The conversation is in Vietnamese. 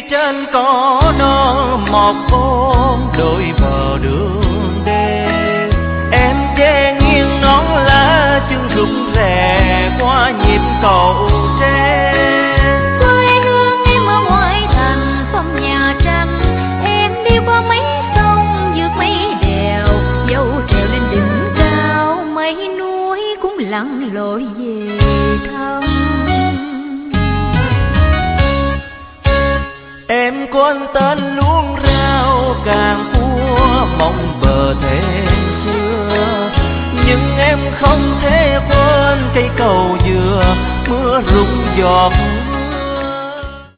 trên cỏ non một con đôi bờ đường đê. Em che nghiêng nón lá chân rụng rè qua nhịp cầu tre. Quê hương em ở ngoại thành phong nhà tranh, em đi qua mấy sông vượt mấy đèo, dâu trèo lên đỉnh cao mấy núi cũng lặn lội về thăm. Em có anh tên luống rau càng cua mong bờ thềm xưa, nhưng em không thể quên cây cầu dừa mưa rụng giọt